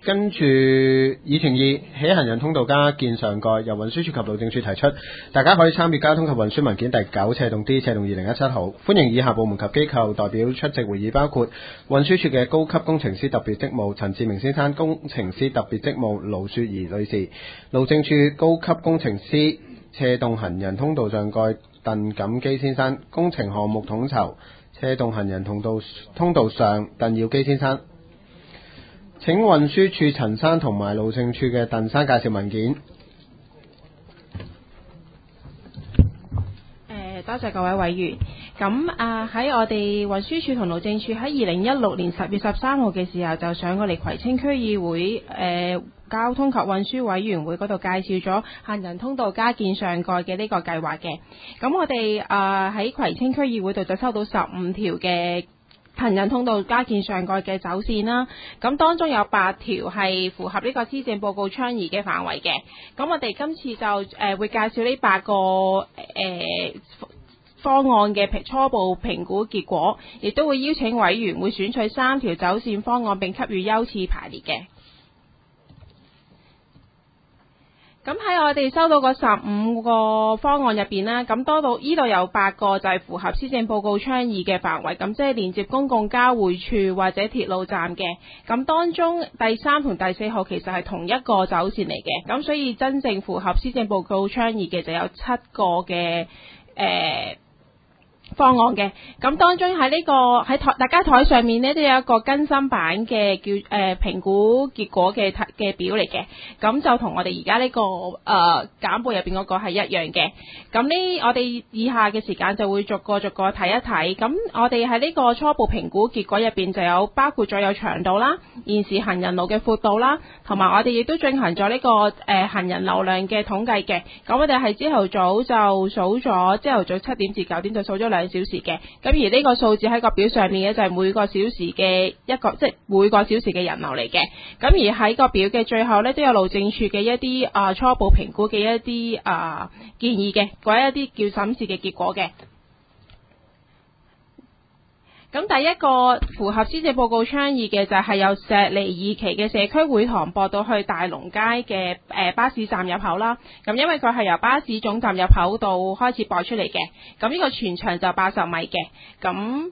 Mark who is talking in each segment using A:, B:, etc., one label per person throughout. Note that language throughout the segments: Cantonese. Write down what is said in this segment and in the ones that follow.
A: 跟住議程2，起行人通道加建上蓋，由運輸署及路政署提出，大家可以參閱交通及運輸文件第9/D/2017號，歡迎以下部門及機構代表出席會議，包括運輸署嘅高級工程師特別職務陳志明先生，工程師特別職務盧雪兒女士，路政署高級工程師斜動行人通道上蓋鄧錦基先生，工程項目統籌斜動行人通道上鄧耀基先生。請運輸署陳生同埋路政署嘅鄧生介紹文件。
B: 多謝各位委員。咁喺我哋運輸署同路政署喺2016年10月13號嘅時候就上過嚟葵青區議會交通及運輸委員會嗰度介紹咗行人通道加建上蓋嘅呢個計劃嘅。咁我哋喺葵青區議會度就收到15條嘅行人通道加建上蓋嘅走線啦，咁當中有8條係符合呢個施政報告倡議嘅範圍嘅。咁我哋今次就會介紹呢8個方案嘅初步評估結果，亦都會邀請委員會選取3條走線方案並給予優次排列嘅。咁喺我哋收到個15個方案入邊啦，咁多到呢度有8個就係符合施政報告倡議嘅範圍，咁即係連接公共交匯處或者鐵路站嘅。咁當中第3同第4號其實係同一個走線嚟嘅，咁所以真正符合施政報告倡議嘅就有7個嘅方案嘅。咁當中喺大家台上面呢都有一個更新版嘅評估結果嘅表嚟嘅，咁就同我哋而家呢個簡報入邊嗰個係一樣嘅。咁我哋以下嘅時間就會逐個睇一睇。咁我哋喺呢個初步評估結果入邊就有包括咗有長度啦、現時行人路嘅闊度啦，同埋我哋亦都進行咗呢個行人流量嘅統計嘅。咁我哋係朝頭早就數咗朝頭早7點至9點就數咗2小時嘅。咁而呢個數字喺個表上面咧就係每個小時嘅每個小時嘅人流嚟嘅。咁而喺個表嘅最後咧都有路政署嘅一啲初步評估嘅一啲建議嘅，或者一啲叫審視嘅結果嘅。咁第一個符合施政報告倡議嘅就係由石籬二期嘅社區會堂駁到去大龍街嘅巴士站入口啦。咁因為佢係由巴士總站入口度開始駁出嚟嘅，咁呢個全長就80米嘅。咁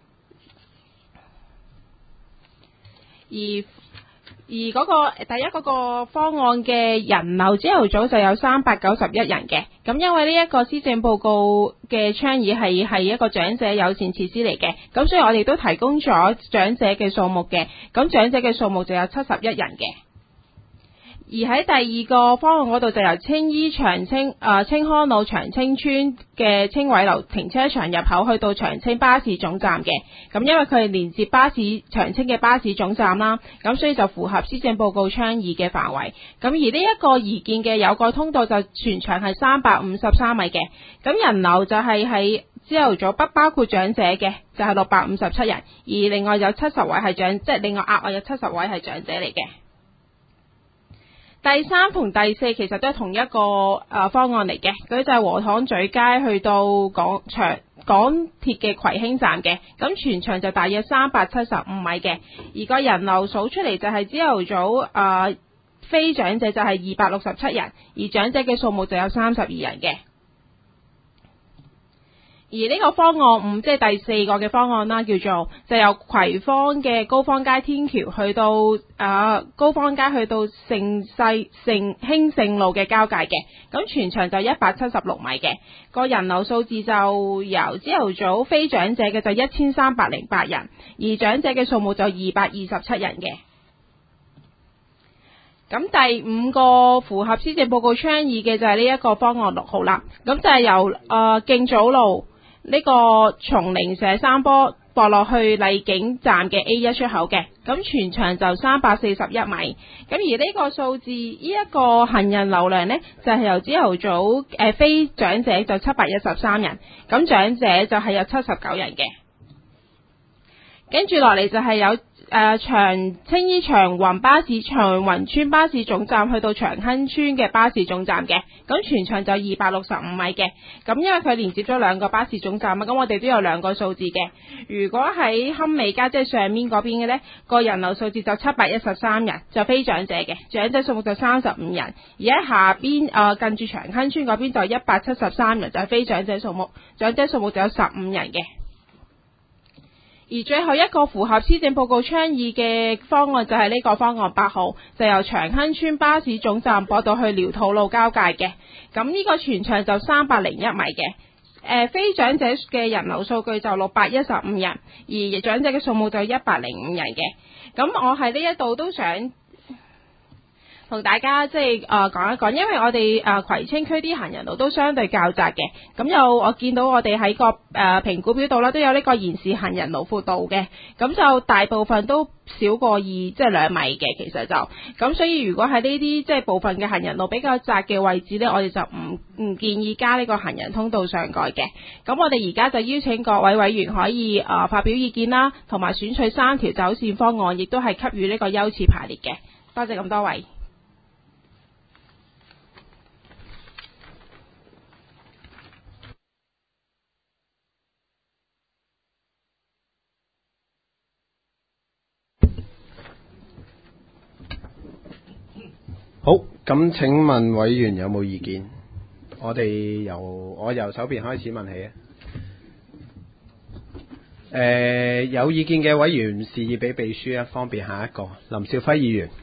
B: 而嗰個第一嗰個方案嘅人流朝頭早就有391人嘅。咁因為呢一個施政報告嘅倡議係一個長者友善設施嚟嘅，咁所以我哋都提供咗長者嘅數目嘅。咁長者嘅數目就有71人嘅。而喺第2個方案嗰度就由青衣青康路長青村嘅青偉樓停車場入口去到長青巴士總站嘅。咁因為佢係連接長青嘅巴士總站啦，咁所以就符合施政報告倡議嘅範圍。咁而呢一個擬建嘅有蓋通道就全長係353米嘅。咁人流就係喺朝頭早不包括長者嘅，就係657人，而另外有70位係另外額外有70位係長者嚟嘅。第3同第4其實都係同一個方案嚟嘅，佢就係禾塘咀街去到港鐵嘅葵興站嘅，咁全長就大約375米嘅，而個人流數出嚟就係朝頭早非長者就係267人，而長者嘅數目就有32人嘅。而呢個方案5即係第4個嘅方案啦，叫做就由葵芳嘅高芳街天橋去到高芳街去到興盛路嘅交界嘅，咁全長就176米嘅，個人流數字就由朝頭早非長者嘅就1308人，而長者嘅數目就227人嘅。咁第5個符合施政報告倡議嘅就係呢一個方案6號啦，咁就係由敬祖路呢個松陵社山坡駁落去荔景站嘅 A1 出口嘅，咁全長就341米。咁而呢個數字呢一個行人流量呢，就係由朝頭早非長者就713人，咁長者就係有79人嘅。跟住落嚟就係有青衣長雲巴士長雲村巴士總站去到長亨村嘅巴士總站嘅，咁全長就265米嘅。咁因為佢連接咗兩個巴士總站啊，咁我哋都有兩個數字嘅。如果喺堪美街即係上面嗰邊嘅呢，個人流數字就713人，就非長者嘅，長者數目就35人。而喺下邊近住長亨村嗰邊就173人，就係非長者數目，長者數目就有15人嘅。而最後一個符合施政報告倡議嘅方案就係呢個方案8號，就由長亨村巴士總站駁到去寮肚路交界嘅。咁呢個全長就301米嘅。非長者嘅人流數據就615人，而長者嘅數目就105人嘅。咁我喺呢一度都想同大家講一講，因為我哋葵青區啲行人路都相對較窄嘅，咁我見到我哋喺個評估表度啦，都有呢個現時行人路闊度嘅，咁就大部分都少過2米嘅，其實就咁，所以如果喺呢啲部分嘅行人路比較窄嘅位置呢，我哋就唔建議加呢個行人通道上蓋嘅。咁我哋而家就邀請各位委員可以發表意見啦，同埋選取3條走線方案，亦都係給予呢個優次排列嘅。多謝咁多位。
A: 好，咁請問委員有冇意見？我由手邊開始問起啊。有意見嘅委員示意俾秘書啊，方便下一個。林兆輝議員。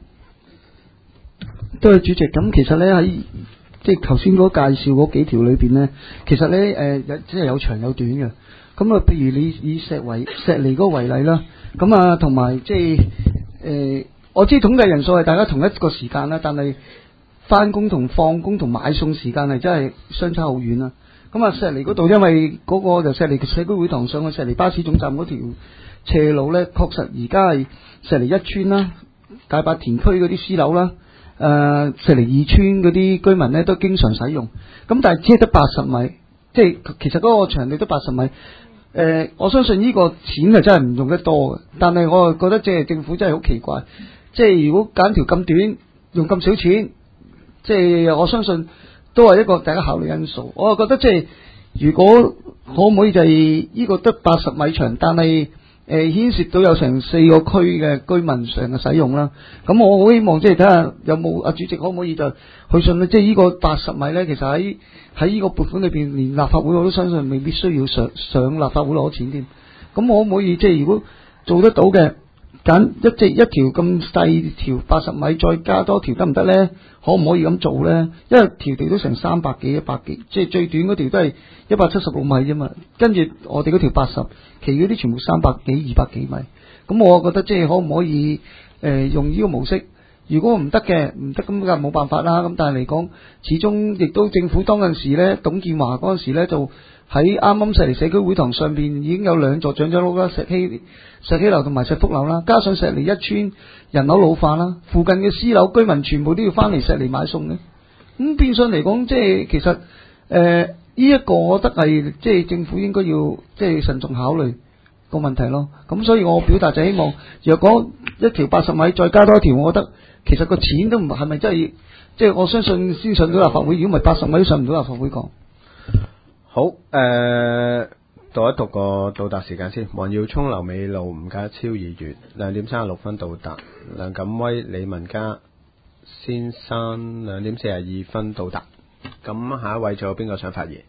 C: 多謝主席。咁其實咧喺即係頭先嗰介紹嗰幾條裏邊咧，其實咧即係有長有短嘅。咁啊，譬如你以石籬嗰個為例啦，咁啊同埋即係我知統計人數係大家同一個時間啦，但係翻工同放工同買餸時間係真係相差好遠啦。咁啊，石籬嗰度因為嗰個就石籬社區會堂上去石籬巴士總站嗰條斜路咧，確實而家係石籬一村啦、大白田區嗰啲私樓啦、石籬二村嗰啲居民咧都經常使用。咁但係只係得80米，即係其實嗰個長度都80米。我相信呢個錢係真係唔用得多嘅，但係我覺得即係政府真係好奇怪。即係如果揀條咁短，用咁少錢，即係我相信都係一個大家考慮因素。我覺得即係如果可唔可以就係呢個得80米長，但係牽涉到有成4個區嘅居民上嘅使用啦。咁我好希望即係睇下有冇主席可唔可以就去信咧，即係呢個80米咧，其實喺呢個撥款裏邊，連立法會我都相信未必需要上立法會攞錢添。咁可唔可以即係如果做得到嘅？揀一條咁細條80米，再加多條得唔得呢？可唔可以咁做呢？因為條地都成300幾、100幾，即係最短嗰條都係176米啫嘛。跟住我哋嗰條80，其餘嗰啲全部300幾、200幾米。咁我覺得即係可唔可以用呢個模式？如果唔得嘅，唔得咁就冇辦法啦。咁但係嚟講，始終亦都政府當陣時呢，董建華嗰陣時呢就喺啱啱石籬社區會堂上邊已經有2座長者屋啦，石禧樓同埋石福樓啦，加上石籬一村人口老化啦，附近嘅私樓居民全部都要翻嚟石籬買餸嘅。咁變相嚟講，即係其實呢一個我覺得係即係政府應該要即係慎重考慮個問題咯。咁所以我表達就希望，若果一條80米再加多一條，我覺得其實個錢都唔係咪真係即係我相信先上到立法會，如果唔係80米都上唔到立法會講。
A: 好，讀一讀個到達時間先。黃耀聰、劉美露、吳家超議員2點36分到達，梁錦威、李文嘉先生2點42分到達。咁下一位仲有邊個想發言？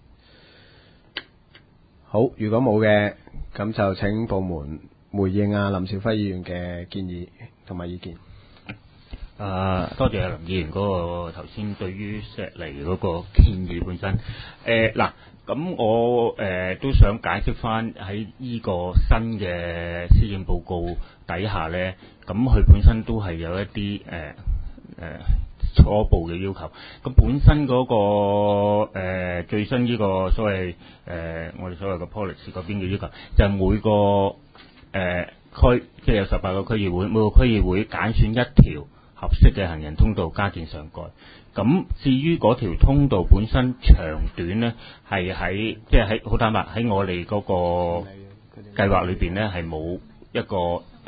A: 好，如果冇嘅，咁就請部門回應林兆輝議員嘅建議同埋意見。
D: 多謝林議員嗰個頭先對於石籬嗰個建議本身。咁我都想解釋翻喺呢個新嘅施政報告底下呢，咁佢本身都係有一啲初步嘅要求。咁本身嗰個最新呢個所謂我哋所謂嘅 policy 嗰邊嘅要求，就係每個區，即係有18個區議會，每個區議會揀選一條合適嘅行人通道加建上蓋。咁至於嗰條通道本身長短呢，係好坦白喺我哋嗰個計劃裏邊呢，係冇一個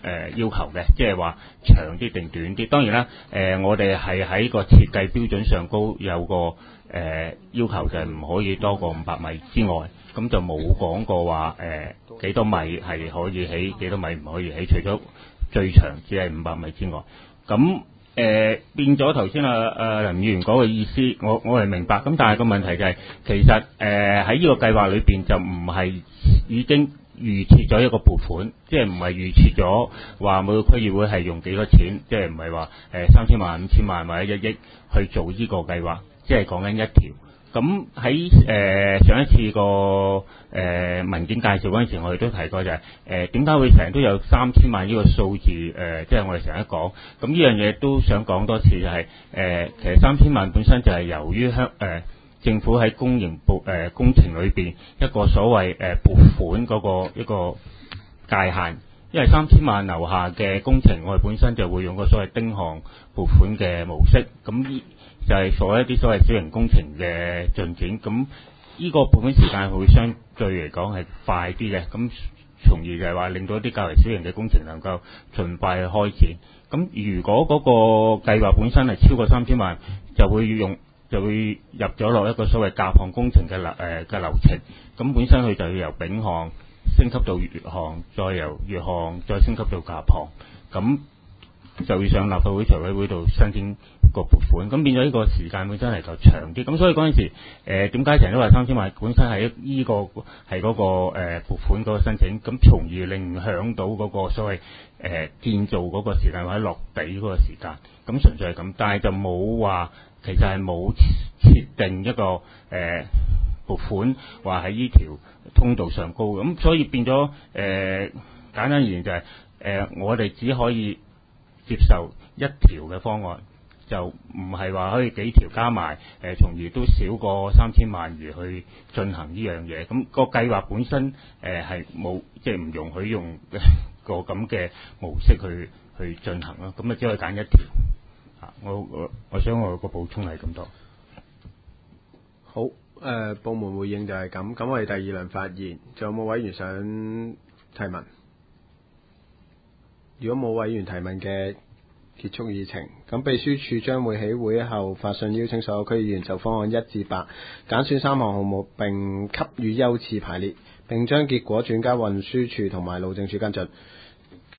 D: 要求嘅，即係話長啲定短啲。當然啦，我哋係喺個設計標準上高有個要求，就係唔可以多過500米之外，咁就冇講過話幾多米係可以起，幾多米唔可以起，除咗最長只係500米之外。咁變咗頭先林議員講嘅意思，我係明白。咁但係個問題就係、其實喺呢個計劃裏邊就唔係已經預設咗一個撥款，即係唔係預設咗話每個區議會係用幾多錢，即係唔係話3000萬、5000萬或者1億去做呢個計劃，即係講緊一條。咁喺上一次個文件介紹嗰陣時，我哋都提過就係點解會成日都有3000萬呢個數字即係我哋成日講。咁呢樣嘢都想講多次，就係其實3000萬本身就係由於政府喺公營工程裏邊一個所謂撥款嗰個一個界限。因為3000萬樓下嘅工程，我哋本身就會用個所謂丁項撥款嘅模式，咁就係做一啲所謂小型工程嘅進展。咁呢個撥款時間會相對嚟講係快啲嘅，咁從而就係話令到一啲較為小型嘅工程能夠盡快去開展。咁如果嗰個計劃本身係超過3000萬，就會入咗落一個所謂甲項工程嘅流程。咁本身佢就要由丙項升級到乙項，再由乙項再升級到甲項，咁就要上立法會財委會度申請個撥款，咁變咗呢個時間本身係夠長啲。咁所以嗰陣時點解成日都話3000萬本身係呢個係嗰個撥款嗰個申請，咁從而影響到嗰個所謂建造嗰個時間或者落地嗰個時間，咁純粹係咁，但係就冇話其實係冇設定一個撥款話喺呢條通道上高，咁所以變咗簡單而言就係我哋只可以接受一條嘅方案，就唔係話可以幾條加埋從而都少過3000萬而去進行呢樣嘢。咁個計劃本身係冇即係唔容許用個咁嘅模式去進行咯。咁啊只可以揀一條。我想我個補充係咁多。
A: 好。部門回應就係咁，咁我哋第二輪發言，仲有冇委員想提問？如果冇委員提問嘅，結束議程。咁秘書處將會喺會後發信邀請所有區議員就方案1至8揀選3項項目並給予優次排列，並將結果轉交運輸署同埋路政署跟進。